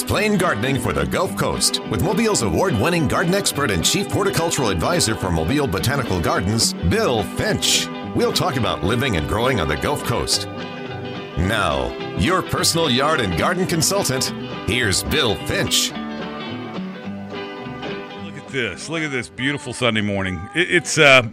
Explain gardening for the Gulf Coast with Mobile's award-winning garden expert and chief horticultural advisor for Mobile Botanical Gardens, Bill Finch. We'll talk about living and growing on the Gulf Coast. Now, your personal yard and garden consultant, here's Bill Finch. Look at this beautiful Sunday morning. It's the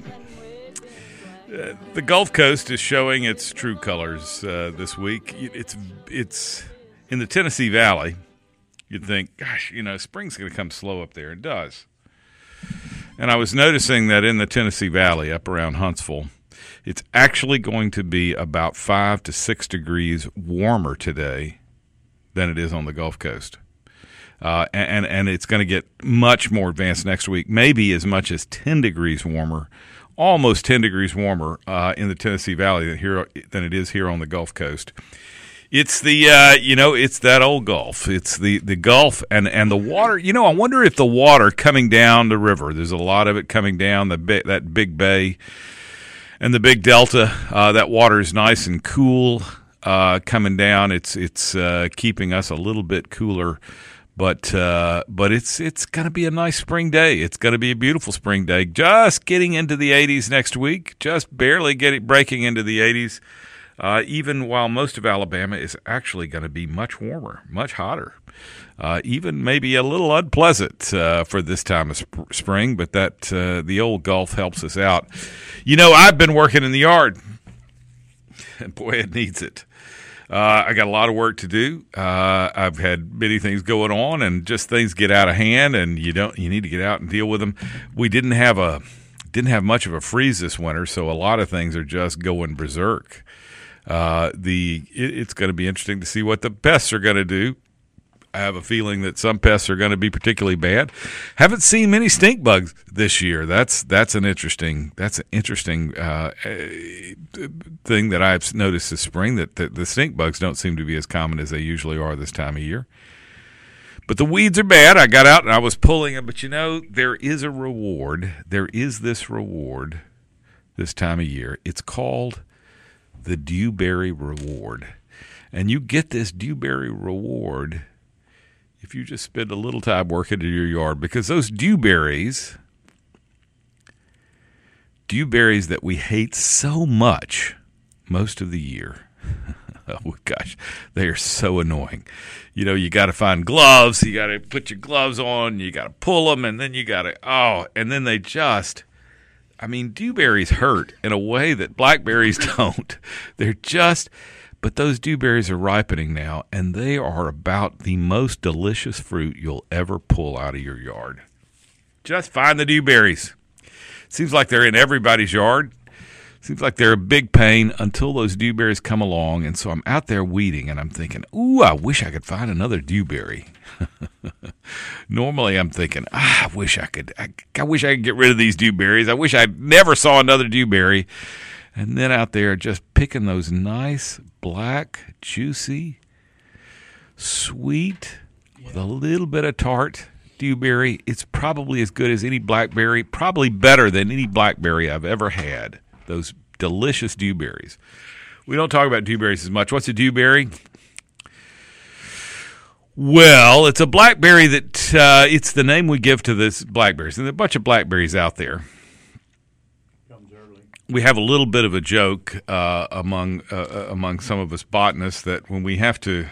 Gulf Coast is showing its true colors this week. It's in the Tennessee Valley. You'd think, gosh, spring's going to come slow up there. It does. And I was noticing that in the Tennessee Valley, up around Huntsville, it's actually going to be about 5 to 6 degrees warmer today than it is on the Gulf Coast. And it's going to get much more advanced next week, maybe as much as 10 degrees warmer, almost 10 degrees warmer in the Tennessee Valley than it is here on the Gulf Coast. It's it's that old Gulf. It's the Gulf and the water. I wonder if the water coming down the river, there's a lot of it coming down that big bay and the big delta. That water is nice and cool coming down. It's keeping us a little bit cooler. But it's going to be a nice spring day. It's going to be a beautiful spring day. Just getting into the 80s next week. Just barely breaking into the 80s. Even while most of Alabama is actually going to be much warmer, much hotter. Even maybe a little unpleasant for this time of spring. But that the old Gulf helps us out. I've been working in the yard, and boy, it needs it. I got a lot of work to do. I've had many things going on, and just things get out of hand, and you need to get out and deal with them. We didn't have much of a freeze this winter, so a lot of things are just going berserk. It's going to be interesting to see what the pests are going to do. I have a feeling that some pests are going to be particularly bad. Haven't seen many stink bugs this year. That's an interesting thing that I've noticed this spring, that the stink bugs don't seem to be as common as they usually are this time of year. But the weeds are bad. I got out and I was pulling them. But there is a reward. There is this reward this time of year. It's called the Dewberry Reward, and you get this Dewberry Reward if you just spend a little time working in your yard, because those dewberries that we hate so much most of the year, oh gosh, they are so annoying. You got to find gloves, you got to put your gloves on, you got to pull them, and then you got to, and then they just, dewberries hurt in a way that blackberries don't. But those dewberries are ripening now, and they are about the most delicious fruit you'll ever pull out of your yard. Just find the dewberries. Seems like they're in everybody's yard. Seems like they're a big pain until those dewberries come along, and so I'm out there weeding, and I'm thinking, ooh, I wish I could find another dewberry. Normally I'm thinking, I wish I could get rid of these dewberries. I wish I never saw another dewberry. And then out there just picking those nice, black, juicy, sweet, with a little bit of tart dewberry. It's probably as good as any blackberry, probably better than any blackberry I've ever had. Those delicious dewberries. We don't talk about dewberries as much. What's a dewberry? Well, it's a blackberry that it's the name we give to this blackberries. And there are a bunch of blackberries out there. We have a little bit of a joke among some of us botanists that when we have to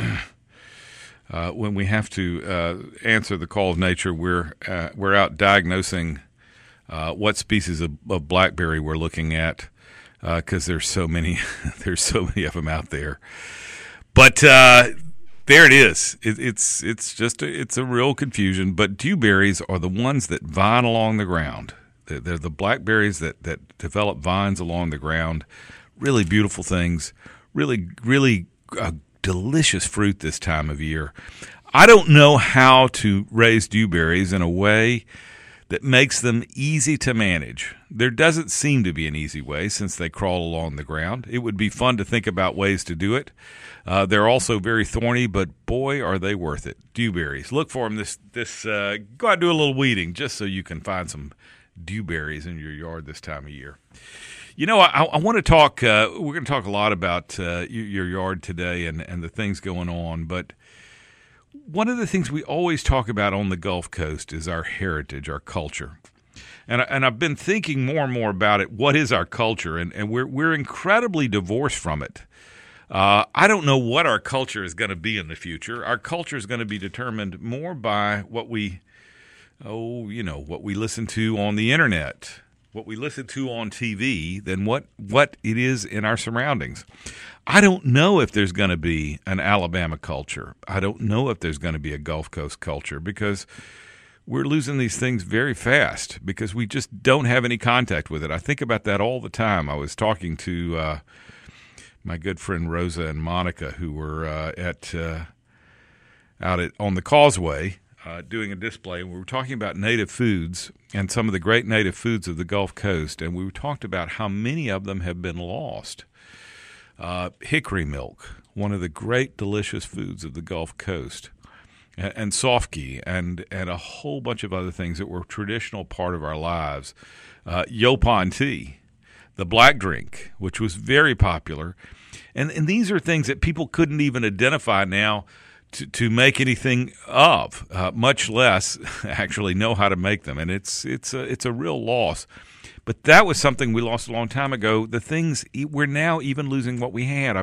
answer the call of nature, we're out diagnosing what species of blackberry we're looking at, because there's so many of them out there. But there it is. It's a real confusion. But dewberries are the ones that vine along the ground. They're the blackberries that develop vines along the ground. Really beautiful things. Really, really delicious fruit this time of year. I don't know how to raise dewberries in a way that makes them easy to manage. There doesn't seem to be an easy way since they crawl along the ground. It would be fun to think about ways to do it. They're also very thorny, but boy, are they worth it. Dewberries. Look for them go out and do a little weeding just so you can find some dewberries in your yard this time of year. I want to talk, we're going to talk a lot about your yard today and the things going on, but one of the things we always talk about on the Gulf Coast is our heritage, our culture. And I've been thinking more and more about it. What is our culture? And we're incredibly divorced from it. I don't know what our culture is going to be in the future. Our culture is going to be determined more by what we listen to on the internet, what we listen to on TV, than what it is in our surroundings. I don't know if there's going to be an Alabama culture. I don't know if there's going to be a Gulf Coast culture, because we're losing these things very fast because we just don't have any contact with it. I think about that all the time. I was talking to my good friend Rosa and Monica, who were on the Causeway doing a display. We were talking about native foods and some of the great native foods of the Gulf Coast, and we talked about how many of them have been lost. Hickory milk, one of the great delicious foods of the Gulf Coast, and softki, and a whole bunch of other things that were a traditional part of our lives. Yaupon tea, the black drink, which was very popular. And these are things that people couldn't even identify now to make anything of, much less actually know how to make them. And it's a real loss. But that was something we lost a long time ago. The things, we're now even losing what we had.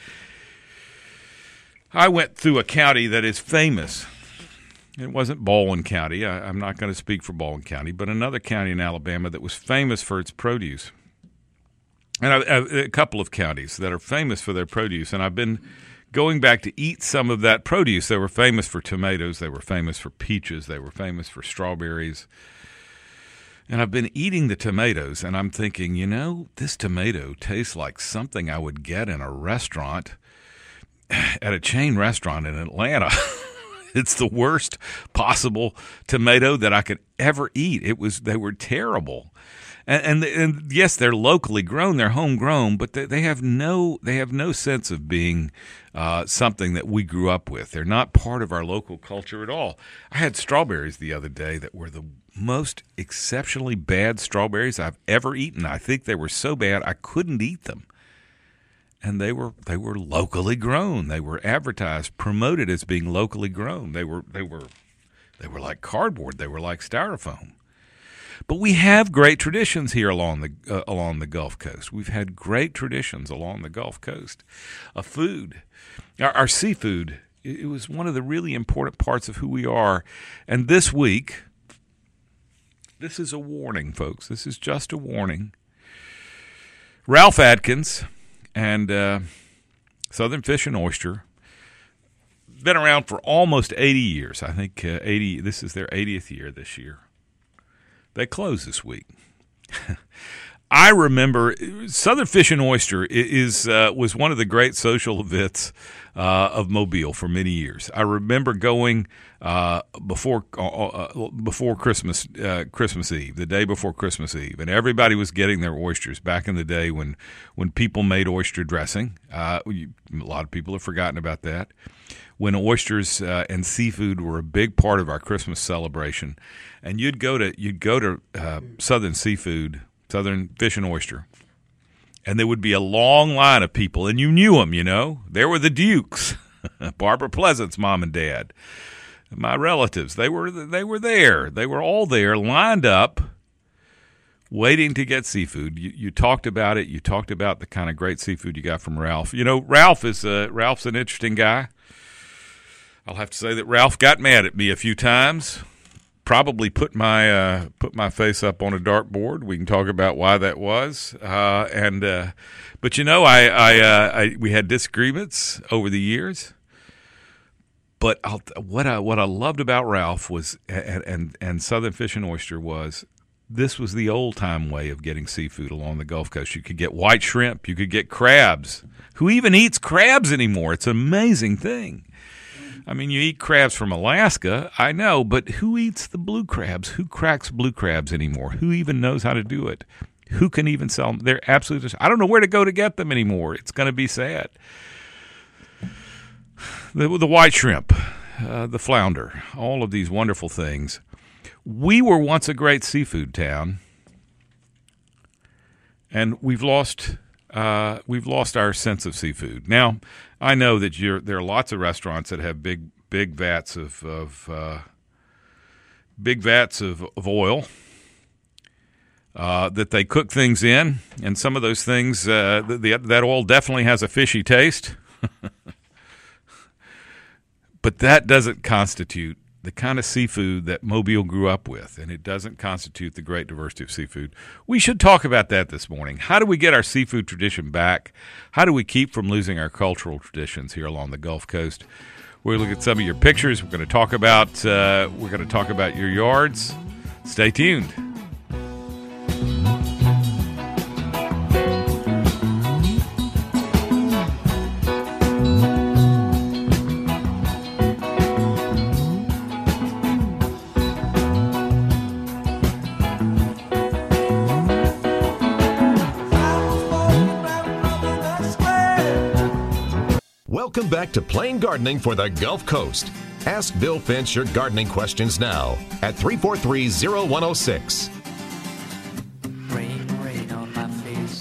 I went through a county that is famous. It wasn't Baldwin County. I'm not going to speak for Baldwin County, but another county in Alabama that was famous for its produce. And a couple of counties that are famous for their produce. And I've been going back to eat some of that produce. They were famous for tomatoes. They were famous for peaches. They were famous for strawberries. And I've been eating the tomatoes, and I'm thinking, this tomato tastes like something I would get in a restaurant, at a chain restaurant in Atlanta. It's the worst possible tomato that I could ever eat. They were terrible. And yes, they're locally grown, they're homegrown, but they have no sense of being something that we grew up with. They're not part of our local culture at all. I had strawberries the other day that were the most exceptionally bad strawberries I've ever eaten. I think they were so bad I couldn't eat them. And they were locally grown. They were advertised, promoted as being locally grown. They were like cardboard. They were like styrofoam. But we have great traditions here along the Gulf Coast. We've had great traditions along the Gulf Coast of food. Our seafood, it was one of the really important parts of who we are. And this week, this is a warning, folks. This is just a warning. Ralph Atkins and Southern Fish and Oyster, been around for almost 80 years. I think 80. This is their 80th year this year. They close this week. I remember Southern Fish and Oyster was one of the great social events of Mobile for many years. I remember going before Christmas Eve, the day before Christmas Eve, and everybody was getting their oysters. Back in the day when people made oyster dressing, a lot of people have forgotten about that. When oysters and seafood were a big part of our Christmas celebration, and you'd go to Southern Seafood, Southern Fish and Oyster, and there would be a long line of people, and you knew them. There were the Dukes, Barbara Pleasant's mom and dad, my relatives. They were there. They were all there, lined up, waiting to get seafood. You talked about it. You talked about the kind of great seafood you got from Ralph. Ralph's an interesting guy. I'll have to say that Ralph got mad at me a few times. Probably put my face up on a dartboard. We can talk about why that was. But we had disagreements over the years. But what I loved about Ralph was and Southern Fish and Oyster was, this was the old time way of getting seafood along the Gulf Coast. You could get white shrimp. You could get crabs. Who even eats crabs anymore? It's an amazing thing. I mean, you eat crabs from Alaska, I know, but who eats the blue crabs? Who cracks blue crabs anymore? Who even knows how to do it? Who can even sell them? They're absolutely – I don't know where to go to get them anymore. It's going to be sad. The white shrimp, the flounder, all of these wonderful things. We were once a great seafood town, and we've lost our sense of seafood. Now, I know that there are lots of restaurants that have big big vats of oil that they cook things in, and some of those things, that oil definitely has a fishy taste. But that doesn't constitute the kind of seafood that Mobile grew up with, and it doesn't constitute the great diversity of seafood. We should talk about that this morning. How do we get our seafood tradition back? How do we keep from losing our cultural traditions here along the Gulf Coast? We'll look at some of your pictures. We're going to talk about your yards. Stay tuned. Welcome back to Plain Gardening for the Gulf Coast. Ask Bill Finch your gardening questions now at 343-0106. Rain on my face.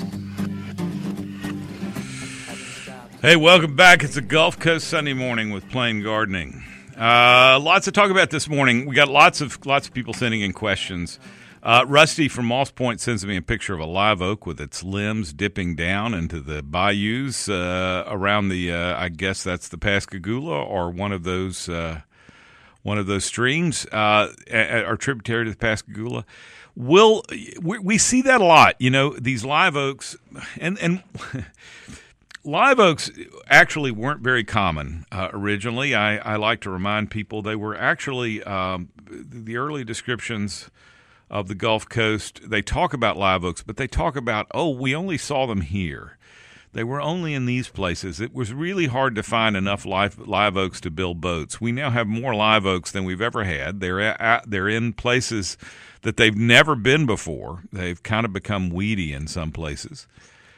Hey, welcome back. It's a Gulf Coast Sunday morning with Plain Gardening. Lots to talk about this morning. We got lots of people sending in questions. Rusty from Moss Point sends me a picture of a live oak with its limbs dipping down into the bayous around the. I guess that's the Pascagoula or one of those streams, are tributary to the Pascagoula. We see that a lot. You know, these live oaks and live oaks actually weren't very common originally. I like to remind people they were actually the early descriptions of the Gulf Coast. They talk about live oaks, but they talk about, we only saw them here. They were only in these places. It was really hard to find enough live oaks to build boats. We now have more live oaks than we've ever had. They're in places that they've never been before. They've kind of become weedy in some places.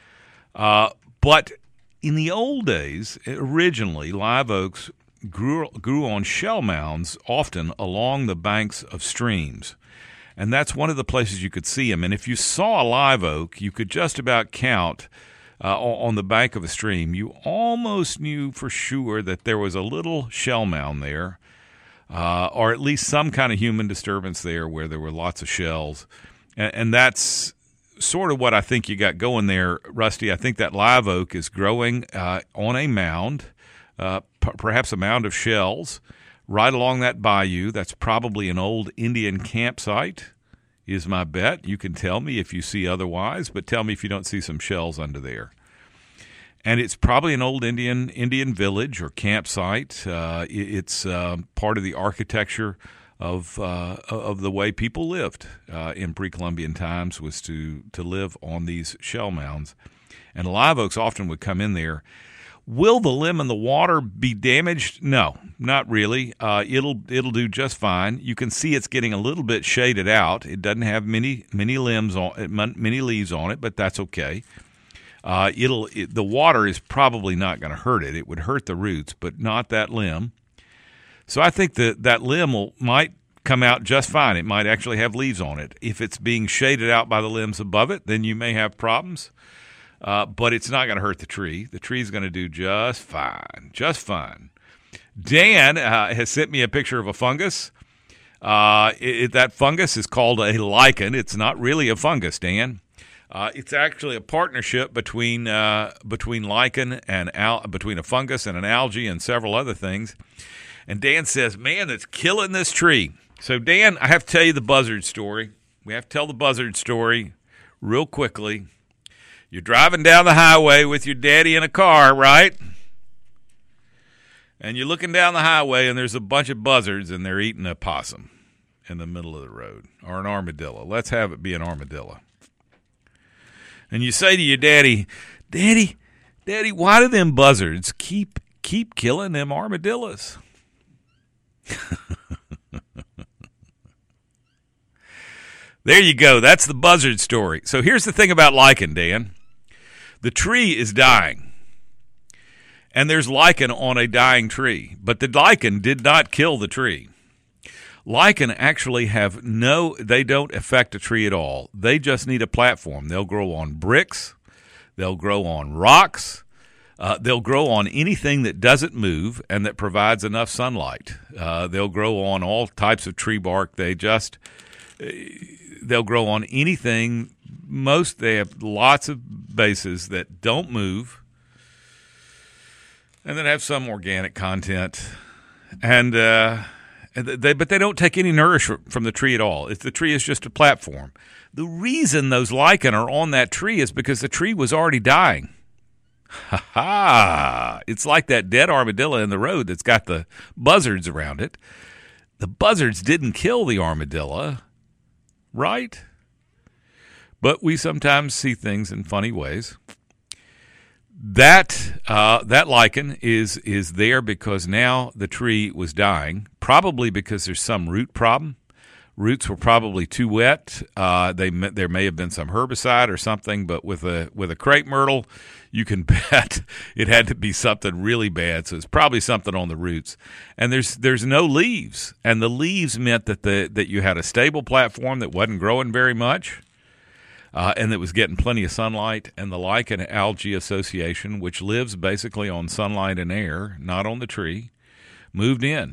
But in the old days, originally, live oaks grew on shell mounds, often along the banks of streams. And that's one of the places you could see them. And if you saw a live oak, you could just about count on the bank of a stream. You almost knew for sure that there was a little shell mound there, or at least some kind of human disturbance there where there were lots of shells. And that's sort of what I think you got going there, Rusty. I think that live oak is growing on a mound, perhaps a mound of shells, right along that bayou. That's probably an old Indian campsite, is my bet. You can tell me if you see otherwise, but tell me if you don't see some shells under there. And it's probably an old Indian village or campsite. It's part of the architecture of the way people lived in pre-Columbian times, was to live on these shell mounds. And live oaks often would come in there. Will the limb and the water be damaged? No, not really. It'll do just fine. You can see it's getting a little bit shaded out. It doesn't have many leaves on it, but that's okay. The water is probably not going to hurt it. It would hurt the roots, but not that limb. So I think that limb might come out just fine. It might actually have leaves on it. If it's being shaded out by the limbs above it, then you may have problems. But it's not going to hurt the tree. The tree's going to do just fine, just fine. Dan has sent me a picture of a fungus. That fungus is called a lichen. It's not really a fungus, Dan. It's actually a partnership between lichen and between a fungus and an algae and several other things. And Dan says, man, that's killing this tree. So, Dan, I have to tell you the buzzard story. We have to tell the buzzard story real quickly. You're driving down the highway with your daddy in a car, right? And you're looking down the highway, and there's a bunch of buzzards, and they're eating a possum in the middle of the road, or an armadillo. Let's have it be an armadillo. And you say to your daddy, Daddy, why do them buzzards keep killing them armadillos? There you go. That's the buzzard story. So here's the thing about lichen, Dan. The tree is dying, and there's lichen on a dying tree, but the lichen did not kill the tree. Lichen actually they don't affect a tree at all. They just need a platform. They'll grow on bricks. They'll grow on rocks. They'll grow on anything that doesn't move and that provides enough sunlight. They'll grow on all types of tree bark. They'll grow on anything. They have lots of bases that don't move and that have some organic content. But they don't take any nourishment from the tree at all. The tree is just a platform. The reason those lichen are on that tree is because the tree was already dying. Ha ha! It's like that dead armadillo in the road that's got the buzzards around it. The buzzards didn't kill the armadillo, right? But we sometimes see things in funny ways. That lichen is there because now the tree was dying, probably because there's some root problem. Roots were probably too wet. There may have been some herbicide or something, but with a crepe myrtle, you can bet it had to be something really bad. So it's probably something on the roots. And there's no leaves, and the leaves meant that you had a stable platform that wasn't growing very much, and that was getting plenty of sunlight. And the Lichen Algae Association, which lives basically on sunlight and air, not on the tree, moved in.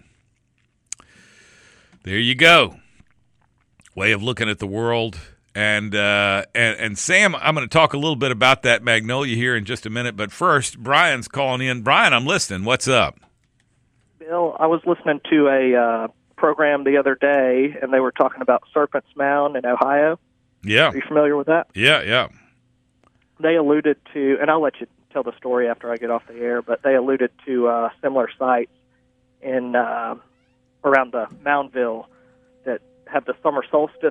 There you go. Way of looking at the world. And Sam, I'm going to talk a little bit about that magnolia here in just a minute. But first, Brian's calling in. Brian, I'm listening. What's up? Bill, I was listening to a program the other day, and they were talking about Serpent's Mound in Ohio. Yeah. Are you familiar with that? Yeah. They alluded to, and I'll let you tell the story after I get off the air, but they alluded to similar sites in around the Moundville that have the summer solstice.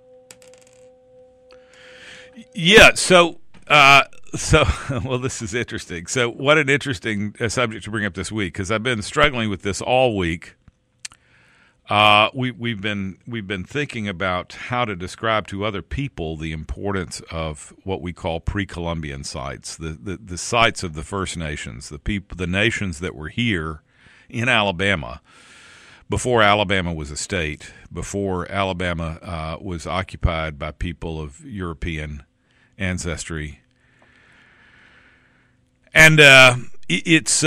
Yeah, so well, this is interesting. So what an interesting subject to bring up this week, because I've been struggling with this all week. We've been thinking about how to describe to other people the importance of what we call pre-Columbian sites, the sites of the First Nations, the nations that were here in Alabama before Alabama was a state, before Alabama was occupied by people of European ancestry. And it's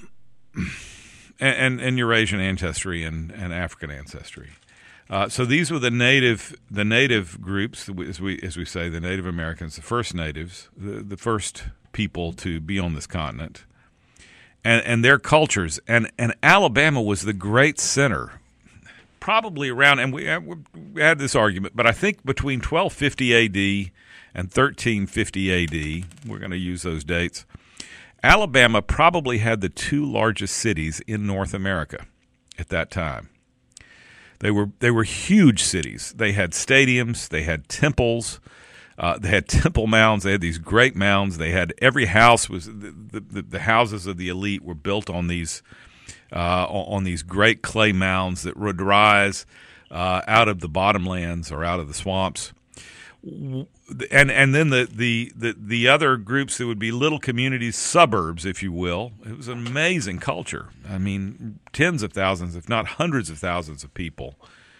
and Eurasian ancestry and African ancestry. So these were the native groups, as we say, the Native Americans, the first natives, the first people to be on this continent, and their cultures. And Alabama was the great center, probably around, and we had this argument, but I think between 1250 A.D. and 1350 A.D., we're going to use those dates, Alabama probably had the two largest cities in North America at that time. They were huge cities. They had stadiums. They had temples. They had temple mounds. They had these great mounds. They had every house was the houses of the elite were built on these great clay mounds that would rise out of the bottomlands or out of the swamps. And then the other groups that would be little communities, suburbs, if you will. It was an amazing culture. I mean, tens of thousands, if not hundreds of thousands of people.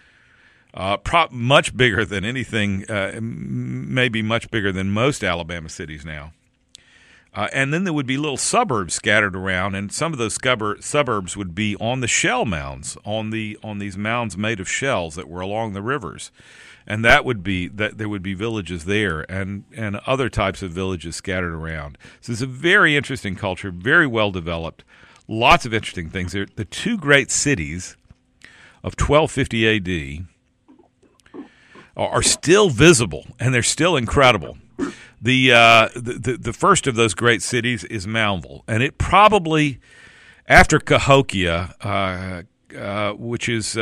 Much bigger than anything, maybe much bigger than most Alabama cities now. And then there would be little suburbs scattered around, and some of those suburbs would be on the shell mounds, on these mounds made of shells that were along the rivers. And there would be villages there and other types of villages scattered around. So it's a very interesting culture, very well developed, lots of interesting things. The two great cities of 1250 A.D. are still visible, and they're still incredible. The first of those great cities is Moundville, and it probably, after Cahokia, which is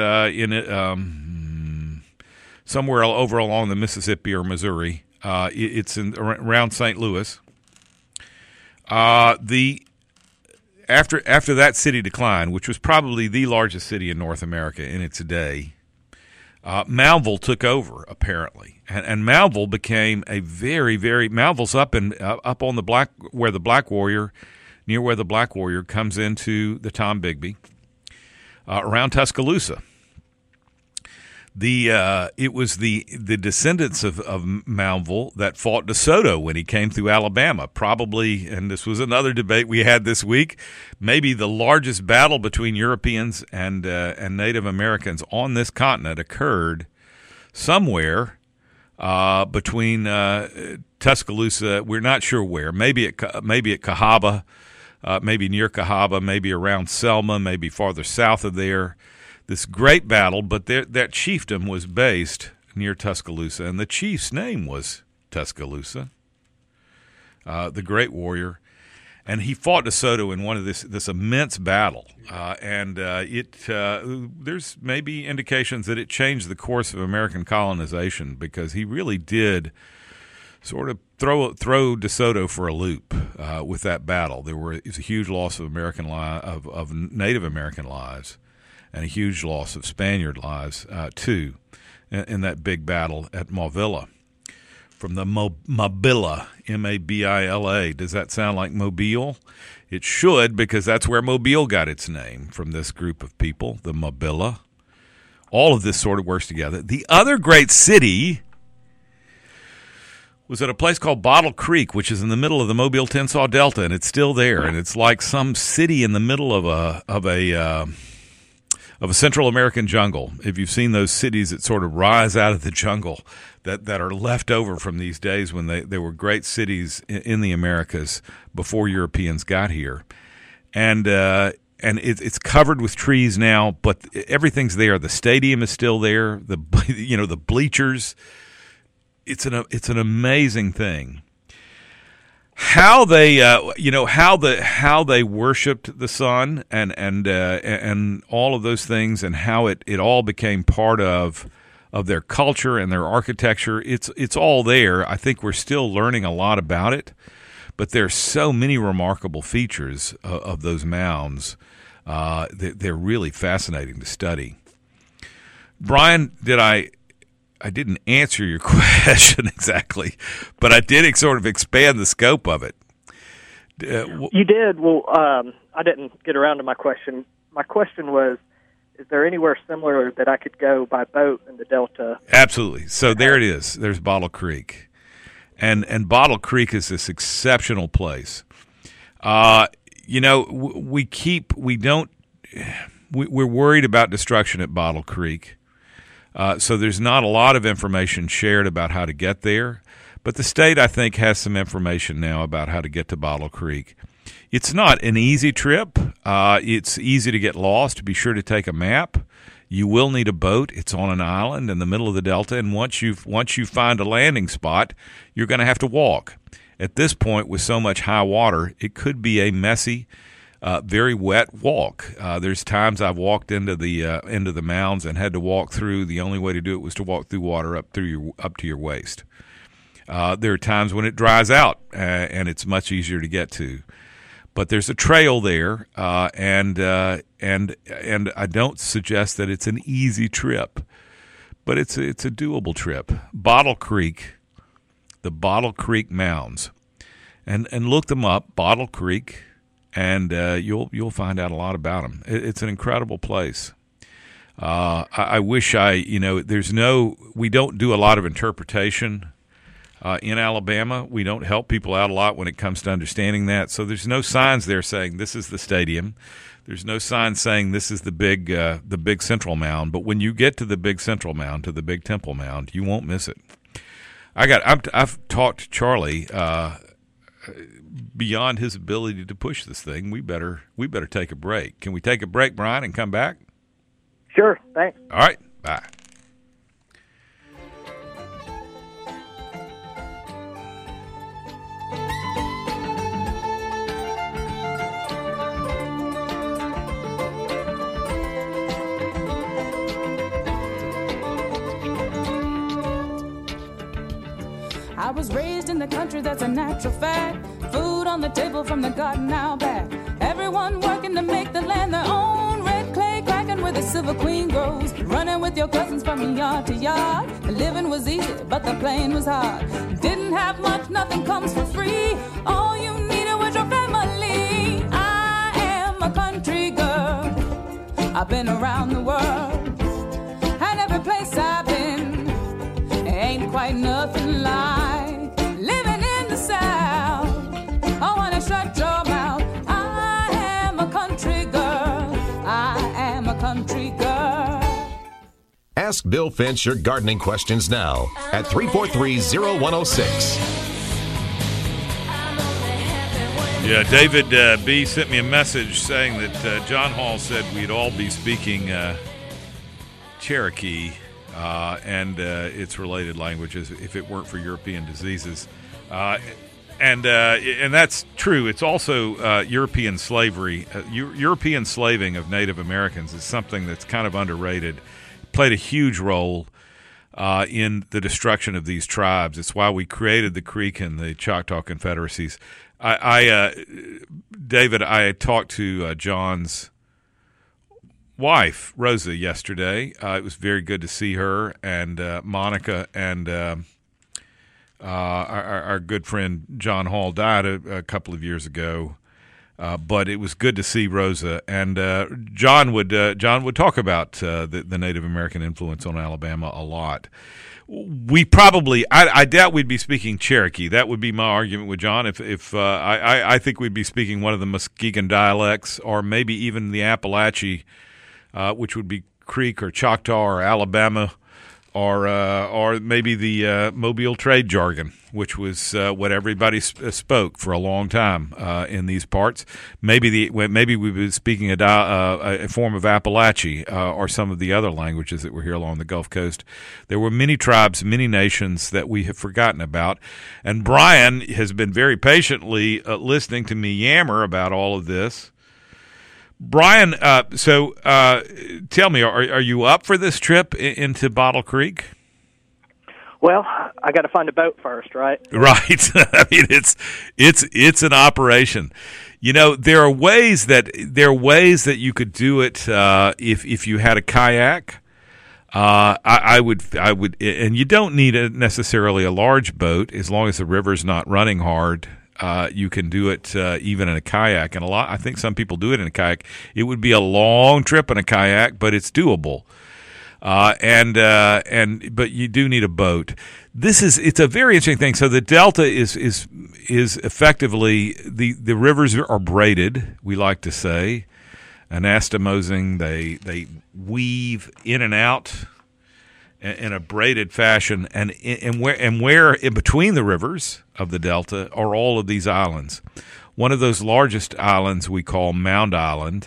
somewhere over along the Mississippi or Missouri. It's around St. Louis. After that city declined, which was probably the largest city in North America in its day, Moundville took over apparently, and Moundville became a very, very Moundville's up on the near where the Black Warrior comes into the Tombigbee, around Tuscaloosa. It was the descendants of Moundville that fought DeSoto when he came through Alabama. Probably, and this was another debate we had this week, maybe the largest battle between Europeans and Native Americans on this continent occurred somewhere between Tuscaloosa. We're not sure where. Maybe at Cahaba, maybe near Cahaba, maybe around Selma, maybe farther south of there. This great battle, but that chiefdom was based near Tuscaloosa, and the chief's name was Tuscaloosa, the great warrior. And he fought DeSoto in one of this immense battle, and there's maybe indications that it changed the course of American colonization, because he really did sort of throw DeSoto for a loop with that battle. It was a huge loss of of Native American lives, and a huge loss of Spaniard lives, too, in that big battle at Maubila. From the Mabila, M-A-B-I-L-A. Does that sound like Mobile? It should, because that's where Mobile got its name, from this group of people, the Mabila. All of this sort of works together. The other great city was at a place called Bottle Creek, which is in the middle of the Mobile-Tensaw Delta, and it's still there. And it's like some city in the middle of a Central American jungle. If you've seen those cities that sort of rise out of the jungle that are left over from these days when they were great cities in the Americas before Europeans got here. And it's covered with trees now, but everything's there. The stadium is still there. The bleachers. It's an amazing thing. How they how they worshipped the sun and all of those things, and how it all became part of their culture and their architecture. It's all there. I think we're still learning a lot about it, but there's so many remarkable features of those mounds. They're really fascinating to study. Brian, I didn't answer your question exactly, but I did sort of expand the scope of it. You did. Well, I didn't get around to my question. My question was, is there anywhere similar that I could go by boat in the Delta? Absolutely. So there it is. There's Bottle Creek. And Bottle Creek is this exceptional place. We're worried about destruction at Bottle Creek. So there's not a lot of information shared about how to get there. But the state, I think, has some information now about how to get to Bottle Creek. It's not an easy trip. It's easy to get lost. Be sure to take a map. You will need a boat. It's on an island in the middle of the Delta, and once you find a landing spot, you're going to have to walk. At this point, with so much high water, it could be a messy, very wet walk. There's times I've walked into the mounds and had to walk through. The only way to do it was to walk through water up to your waist. There are times when it dries out and it's much easier to get to. But there's a trail there, and I don't suggest that it's an easy trip, but it's a doable trip. Bottle Creek, the Bottle Creek Mounds, and look them up, Bottle Creek, and you'll find out a lot about them. It's an incredible place. I wish we don't do a lot of interpretation. In Alabama, we don't help people out a lot when it comes to understanding that. So there's no signs there saying this is the stadium. There's no sign saying this is the big central mound. But when you get to the big central mound, to the big temple mound, you won't miss it. I've talked to Charlie beyond his ability to push this thing. We better take a break. Can we take a break, Brian, and come back? Sure. Thanks. All right. Bye. I was raised in the country, that's a natural fact. Food on the table from the garden out back. Everyone working to make the land their own. Red clay cracking where the silver queen grows. Running with your cousins from yard to yard. The living was easy, but the playing was hard. Didn't have much, nothing comes for free. All you needed was your family. I am a country girl. I've been around the world. And every place I country girl. Ask Bill Finch your gardening questions now at 343-0106. Yeah, David B. sent me a message saying that John Hall said we'd all be speaking Cherokee and its related languages if it weren't for European diseases. And that's true. It's also European slavery. European slaving of Native Americans is something that's kind of underrated. Played a huge role in the destruction of these tribes. It's why we created the Creek and the Choctaw Confederacies. David, I talked to John's wife, Rosa, yesterday. It was very good to see her, and Monica and our good friend John Hall died a couple of years ago. But it was good to see Rosa, and John would talk about the Native American influence on Alabama a lot. We probably, I doubt we'd be speaking Cherokee. That would be my argument with John. I think we'd be speaking one of the Muskegon dialects, or maybe even the Appalachee, which would be Creek or Choctaw or Alabama, or maybe the Mobile trade jargon, which was what everybody spoke for a long time in these parts. Maybe we've been speaking a form of Appalachee or some of the other languages that were here along the Gulf Coast. There were many tribes, many nations that we have forgotten about. And Brian has been very patiently listening to me yammer about all of this. Brian, tell me, are you up for this trip into Bottle Creek? Well, I got to find a boat first, right? Right. I mean, it's an operation. You know, there are ways that you could do it if you had a kayak. I would, and you don't need necessarily a large boat as long as the river's not running hard. You can do it even in a kayak, and I think some people do it in a kayak. It would be a long trip in a kayak, but it's doable. But you do need a boat. It's a very interesting thing. So the delta is effectively the rivers are braided, we like to say, anastomosing. They weave in and out in a braided fashion, and where in between the rivers of the delta are all of these islands. One of those largest islands we call Mound Island,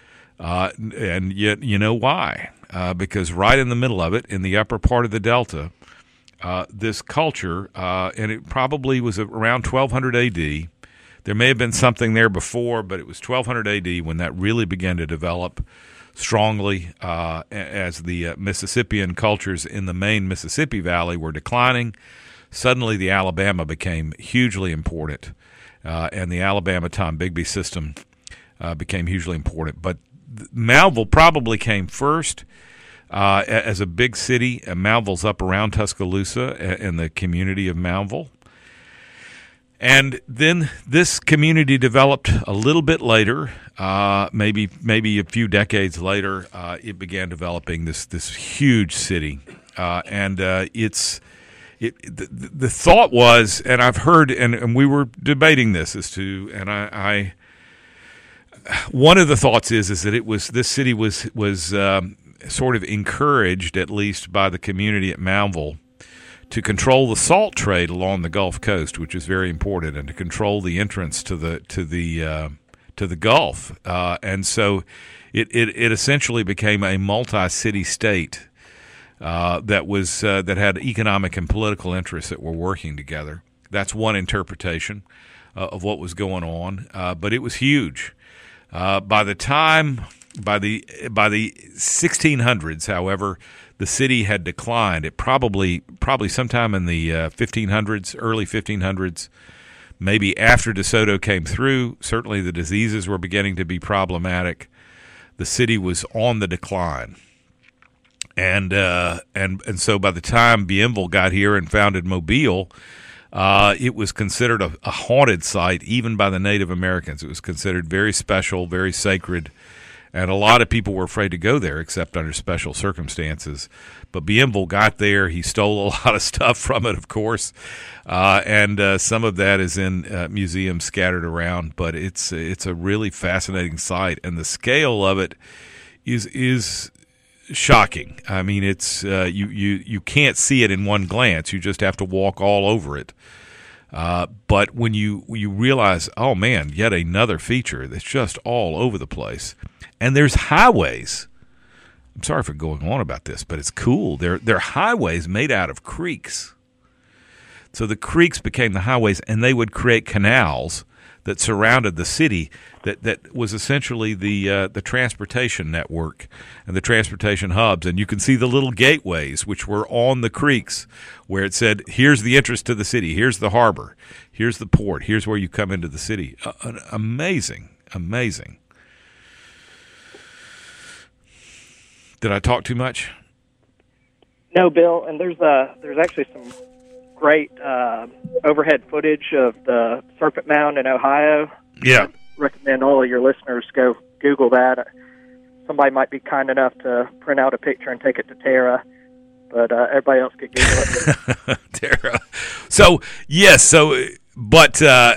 and yet you know why? Because right in the middle of it, in the upper part of the delta, this culture, and it probably was around 1200 A.D. There may have been something there before, but it was 1200 A.D. when that really began to develop strongly as the Mississippian cultures in the main Mississippi Valley were declining. Suddenly the Alabama became hugely important, and the Alabama Tombigbee system became hugely important. But Moundville probably came first as a big city. Moundville's up around Tuscaloosa in the community of Moundville. And then this community developed a little bit later, maybe a few decades later. It began developing this huge city, and the thought was, and I've heard, and we were debating this as to, and I one of the thoughts is that this city was sort of encouraged, at least by the community at Moundville, to control the salt trade along the Gulf Coast, which is very important, and to control the entrance to the Gulf, and so it essentially became a multi-city state that had economic and political interests that were working together. That's one interpretation of what was going on, but it was huge. By the 1600s, however, the city had declined. It probably sometime in the 1500s, early 1500s, maybe after DeSoto came through. Certainly the diseases were beginning to be problematic. The city was on the decline. And so by the time Bienville got here and founded Mobile, it was considered a haunted site even by the Native Americans. It was considered very special, very sacred. And a lot of people were afraid to go there except under special circumstances. But Bienville got there. He stole a lot of stuff from it, of course. And some of that is in museums scattered around. But it's a really fascinating site. And the scale of it is shocking. I mean, it's you can't see it in one glance. You just have to walk all over it. But when you realize, oh man, yet another feature that's just all over the place, and there's highways. I'm sorry for going on about this, but it's cool. They're highways made out of creeks. So the creeks became the highways, and they would create canals that surrounded the city. That was essentially the transportation network and the transportation hubs. And you can see the little gateways, which were on the creeks, where it said, "Here's the entrance to the city. Here's the harbor. Here's the port. Here's where you come into the city." Amazing, amazing. Did I talk too much? No, Bill. And there's actually some great overhead footage of the Serpent Mound in Ohio. Yeah. I recommend all of your listeners go Google that. Somebody might be kind enough to print out a picture and take it to Tara, but everybody else could Google it. Tara. So yes. So but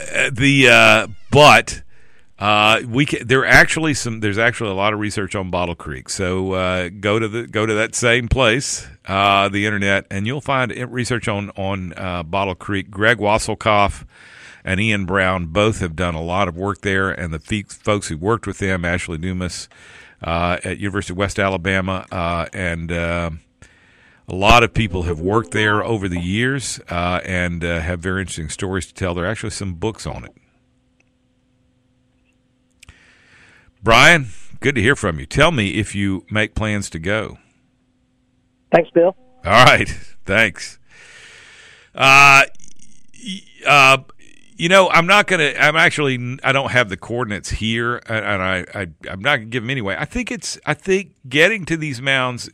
there's actually a lot of research on Bottle Creek. So go to that same place, the internet, and you'll find research on Bottle Creek. Greg Wasselkoff and Ian Brown both have done a lot of work there, and the folks who worked with them, Ashley Dumas at University of West Alabama, and a lot of people have worked there over the years and have very interesting stories to tell. There are actually some books on it. Brian, good to hear from you. Tell me if you make plans to go. Thanks, Bill. All right, thanks. I don't have the coordinates here, and I'm not going to give them anyway. I think getting to these mounds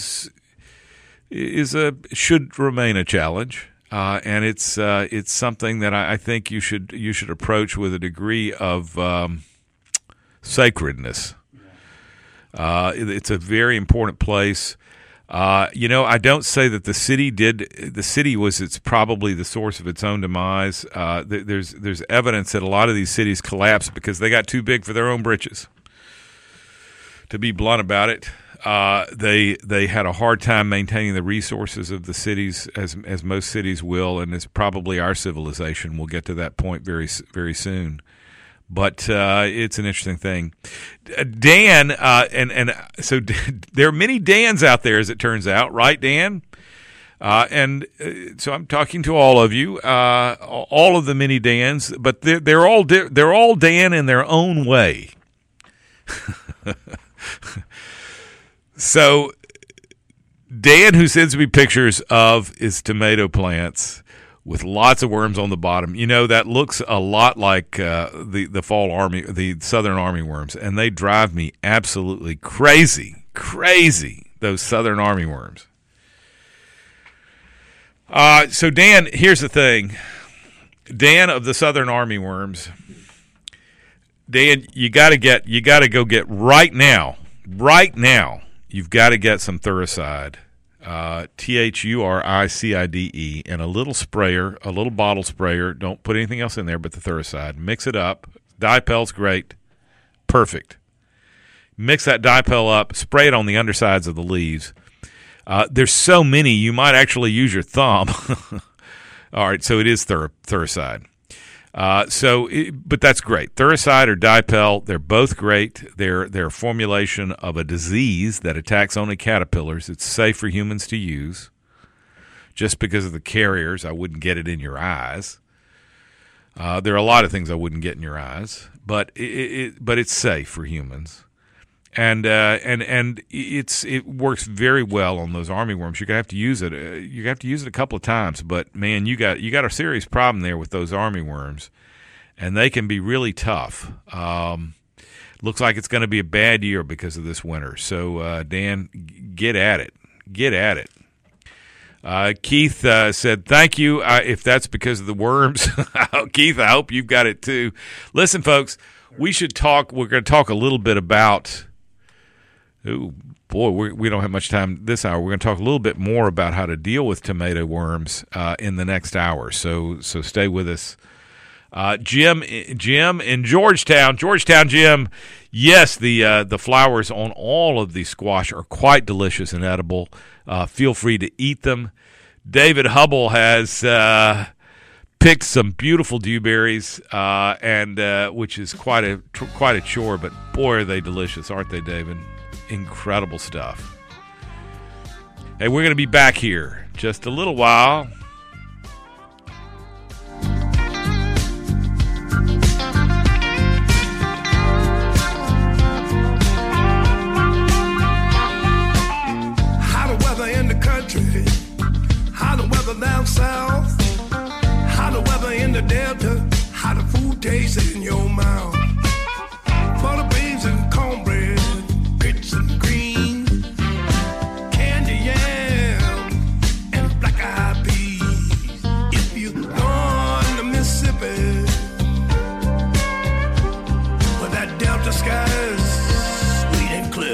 should remain a challenge, and it's something that I think you should approach with a degree of sacredness. It's a very important place. I don't say that the city was probably the source of its own demise. There's evidence that a lot of these cities collapsed because they got too big for their own britches. To be blunt about it, they had a hard time maintaining the resources of the cities, as most cities will, and as probably our civilization will get to that point very, very soon. But it's an interesting thing. Dan, so there are many Dans out there, as it turns out, right, Dan? So I'm talking to all of you, all of the many Dans, but they're all Dan in their own way. So Dan, who sends me pictures of his tomato plants with lots of worms on the bottom. That looks a lot like the fall army, the Southern Army worms, and they drive me absolutely crazy, those Southern Army worms. So Dan, here's the thing. Dan of the Southern Army worms, Dan, you got to go get right now, you've got to get some Thuricide. Thuricide, and a little sprayer, a little bottle sprayer. Don't put anything else in there but the Thuricide. Mix it up. Dipel's great. Perfect. Mix that Dipel up. Spray it on the undersides of the leaves. There's so many, you might actually use your thumb. All right, so it is Thuricide. But that's great. Thuricide or Dipel, they're both great. They're a formulation of a disease that attacks only caterpillars. It's safe for humans to use. Just because of the carriers, I wouldn't get it in your eyes. There are a lot of things I wouldn't get in your eyes, but it's safe for humans. And it works very well on those army worms. You're gonna have to use it. You have to use it a couple of times, but man, you got a serious problem there with those army worms, and they can be really tough. Looks like it's going to be a bad year because of this winter. So Dan, get at it. Keith said, "Thank you. If that's because of the worms, Keith, I hope you've got it too." Listen, folks, we should talk. We're going to talk a little bit about. Oh, boy, we don't have much time this hour. We're going to talk a little bit more about how to deal with tomato worms in the next hour. So stay with us. Jim in Georgetown. Jim. Yes, the flowers on all of the squash are quite delicious and edible. Feel free to eat them. David Hubble has picked some beautiful dewberries, and which is quite a chore. But boy, are they delicious, aren't they, David? Incredible stuff. Hey, we're going to be back here just a little while. How the weather down south, how the weather in the delta, how the food tastes in your mouth. Butter beans and cornbread, grits and greens, candy yam and black eyed peas. If you go on the Mississippi, where that delta sky is sweet and clear.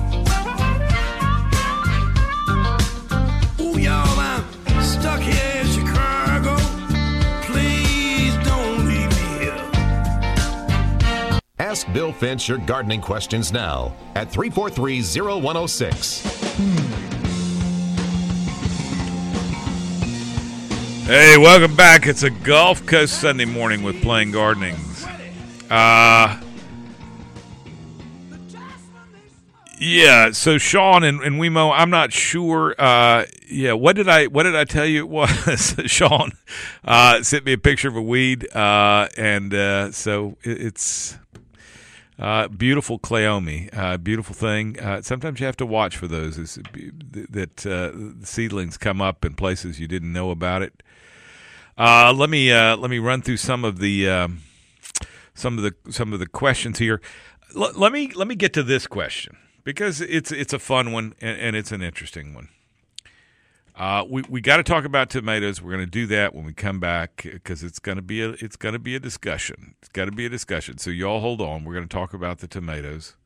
Y'all, I'm stuck here in Chicago. Please don't leave me here. Ask Bill Finch your gardening questions now at 343-0106. Hey, welcome back. It's a Gulf Coast Sunday morning with Plain Gardenings. Yeah, so Sean and Wemo, I'm not sure. What did I tell you it was? Sean sent me a picture of a weed, and so it's beautiful Cleome, beautiful thing. Sometimes you have to watch for those that seedlings come up in places you didn't know about it. Let me run through some of the questions here. Let me get to this question, because it's a fun one and it's an interesting one. We got to talk about tomatoes. We're going to do that when we come back, because it's going to be a discussion. It's got to be a discussion. So y'all hold on. We're going to talk about the tomatoes.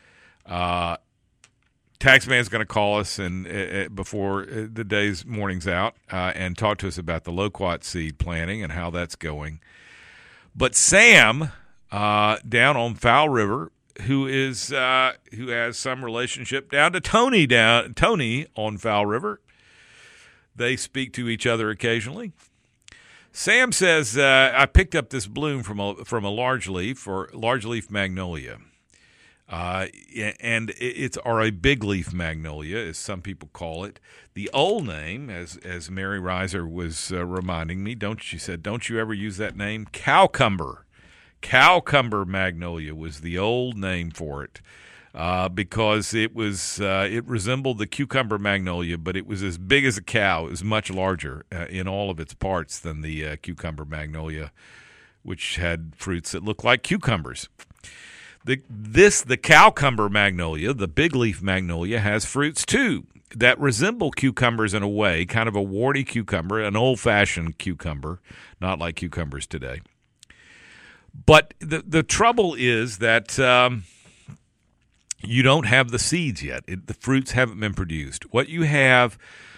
Taxman's going to call us and before the morning's out and talk to us about the loquat seed planting and how that's going. But Sam down on Fowl River, who has some relationship down to Tony on Fowl River. They speak to each other occasionally. Sam says, I picked up this bloom from a large leaf magnolia. And it's a big leaf magnolia, as some people call it. The old name, as Mary Reiser was reminding me, don't you ever use that name? Cowcumber. Cowcumber magnolia was the old name for it, because it resembled the cucumber magnolia, but it was as big as a cow. It was much larger in all of its parts than the cucumber magnolia, which had fruits that looked like cucumbers. The cowcumber magnolia, the big leaf magnolia, has fruits too that resemble cucumbers in a way, kind of a warty cucumber, an old-fashioned cucumber, not like cucumbers today. But the trouble is that you don't have the seeds yet. The fruits haven't been produced. What you have,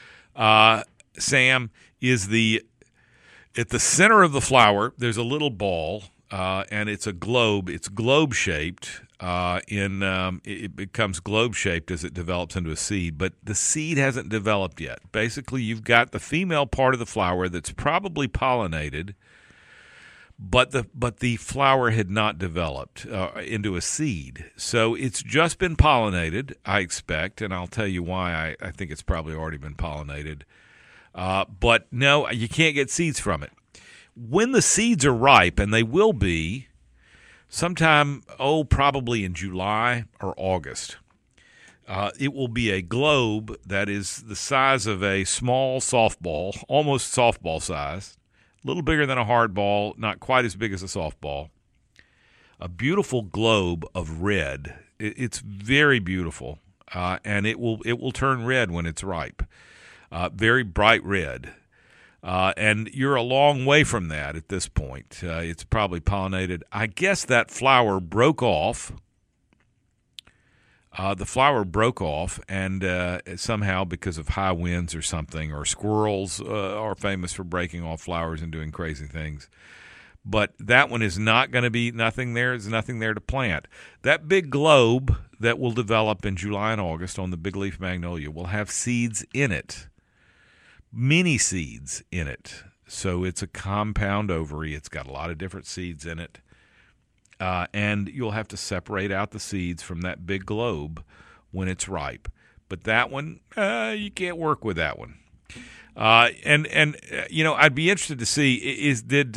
Sam, is at the center of the flower, there's a little ball, and it's a globe. It's globe-shaped. It becomes globe-shaped as it develops into a seed, but the seed hasn't developed yet. Basically, you've got the female part of the flower that's probably pollinated, but the flower had not developed into a seed. So it's just been pollinated, I expect, and I'll tell you why I think it's probably already been pollinated. But no, you can't get seeds from it. When the seeds are ripe, and they will be sometime, probably in July or August, it will be a globe that is the size of a small softball, almost softball size. A little bigger than a hard ball, not quite as big as a softball. A beautiful globe of red. It's very beautiful, and it will turn red when it's ripe. Very bright red. And you're a long way from that at this point. It's probably pollinated. I guess that flower broke off. The flower broke off, and somehow because of high winds or something, or squirrels are famous for breaking off flowers and doing crazy things. But that one is not going to be nothing there. There's nothing there to plant. That big globe that will develop in July and August on the big leaf magnolia will have seeds in it, mini seeds in it. So it's a compound ovary. It's got a lot of different seeds in it. And you'll have to separate out the seeds from that big globe when it's ripe. But that one, you can't work with that one. And I'd be interested to see,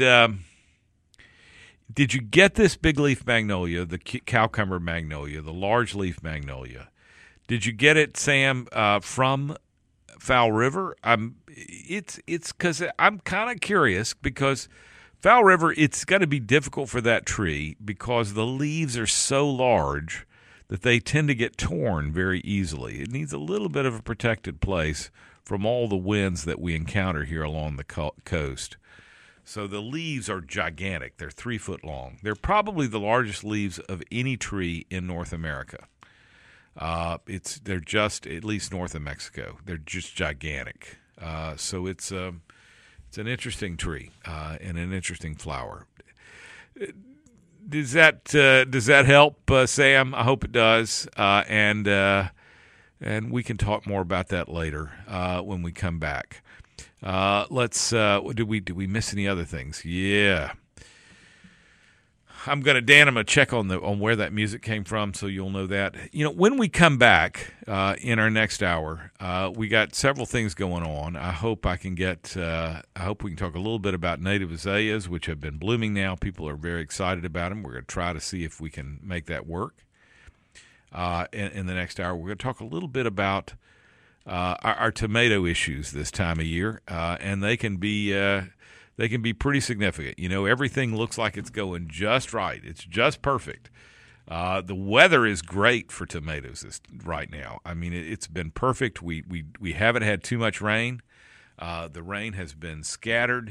did you get this big leaf magnolia, the cowcumber magnolia, the large leaf magnolia? Did you get it, Sam, from Fowl River? It's because I'm kind of curious because Fowl River, it's going to be difficult for that tree because the leaves are so large that they tend to get torn very easily. It needs a little bit of a protected place from all the winds that we encounter here along the coast. So the leaves are gigantic. They're 3 foot long. They're probably the largest leaves of any tree in North America. They're just, at least north of Mexico, they're just gigantic. So it's an interesting tree and an interesting flower. Does that help, Sam? I hope it does. And we can talk more about that later when we come back. Did we miss any other things? Yeah. I'm gonna check on where that music came from, so you'll know that. When we come back in our next hour, we got several things going on. I hope we can talk a little bit about native azaleas, which have been blooming now. People are very excited about them. We're gonna try to see if we can make that work. In the next hour, we're gonna talk a little bit about our tomato issues this time of year, and they can be pretty significant. Everything looks like it's going just right. It's just perfect. The weather is great for tomatoes right now. I mean, it's been perfect. We haven't had too much rain. The rain has been scattered.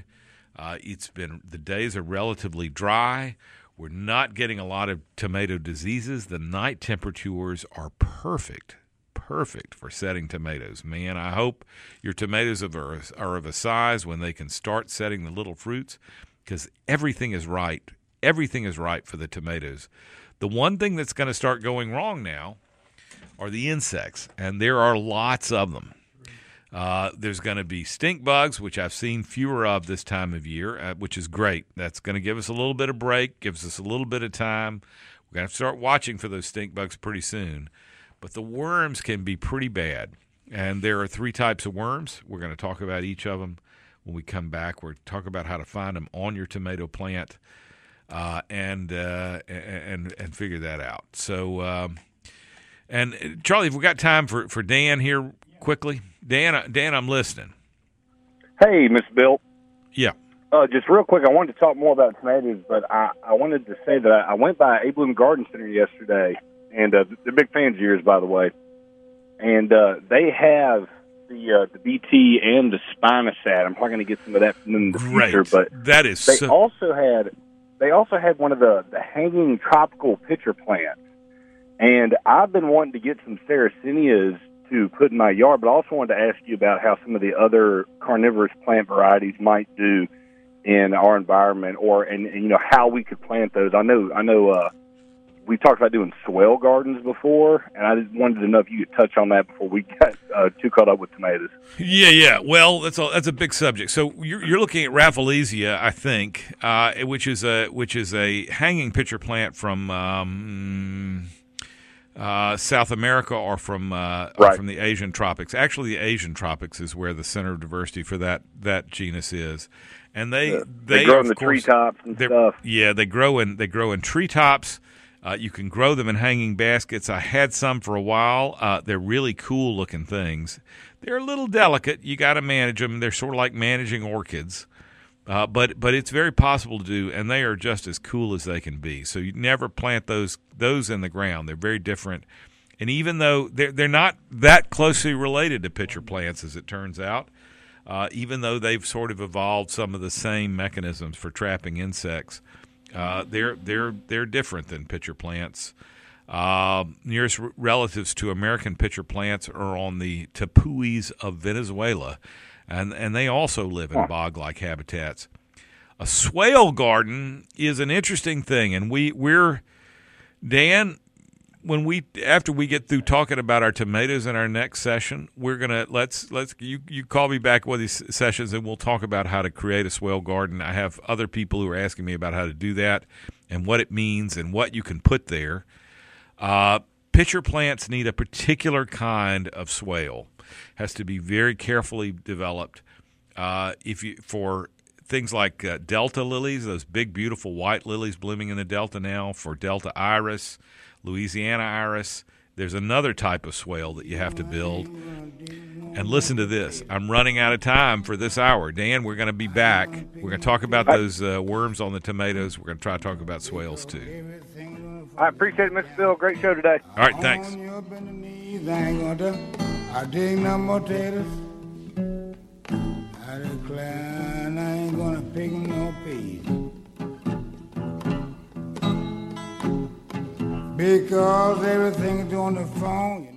The days are relatively dry. We're not getting a lot of tomato diseases. The night temperatures are perfect for setting tomatoes. Man, I hope your tomatoes are of a size when they can start setting the little fruits, because everything is right. Everything is right for the tomatoes. The one thing that's going to start going wrong now are the insects, and there are lots of them. There's going to be stink bugs, which I've seen fewer of this time of year, which is great. That's going to give us a little bit of break, gives us a little bit of time. We're going to have to start watching for those stink bugs pretty soon. But the worms can be pretty bad, and there are 3 types of worms. We're going to talk about each of them when we come back. We're going to talk about how to find them on your tomato plant and figure that out. So, and Charlie, have we got time for Dan here quickly? Dan, I'm listening. Hey, Mr. Bill. Yeah. Just real quick, I wanted to talk more about tomatoes, but I wanted to say that I went by A. Bloom Garden Center yesterday. And they're big fans of yours, by the way. And they have the BT and the Spinosad. I'm probably going to get some of that from them in the future. But that is they also had one of the hanging tropical pitcher plants. And I've been wanting to get some Sarracenias to put in my yard, but I also wanted to ask you about how some of the other carnivorous plant varieties might do in our environment, and how we could plant those. I know. We talked about doing swale gardens before, and I just wanted to know if you could touch on that before we got too caught up with tomatoes. Yeah. Well, that's a big subject. So you're looking at Rafflesia, I think, which is a hanging pitcher plant from South America or from the Asian tropics. Actually, the Asian tropics is where the center of diversity for that genus is, and they grow in the treetops and stuff. Yeah, they grow in treetops. You can grow them in hanging baskets. I had some for a while. They're really cool-looking things. They're a little delicate. You got to manage them. They're sort of like managing orchids. But it's very possible to do, and they are just as cool as they can be. So you never plant those in the ground. They're very different. And even though they're not that closely related to pitcher plants, as it turns out, even though they've sort of evolved some of the same mechanisms for trapping insects, they're different than pitcher plants. Nearest relatives to American pitcher plants are on the tepuis of Venezuela, and they also live in bog-like habitats. A swale garden is an interesting thing, and we're Dan. After we get through talking about our tomatoes in our next session, we're gonna let's you call me back one of these sessions and we'll talk about how to create a swale garden. I have other people who are asking me about how to do that and what it means and what you can put there. Pitcher plants need a particular kind of swale. Has to be very carefully developed. For things like Delta lilies, those big beautiful white lilies blooming in the Delta now, for Delta iris, Louisiana iris, there's another type of swale that you have to build. And listen to this. I'm running out of time for this hour. Dan, we're going to be back. We're going to talk about those worms on the tomatoes. We're going to try to talk about swales, too. I appreciate it, Mr. Bill. Great show today. All right, thanks. I dig no potatoes. I decline I ain't gonna pick no peas. Because everything is on the phone.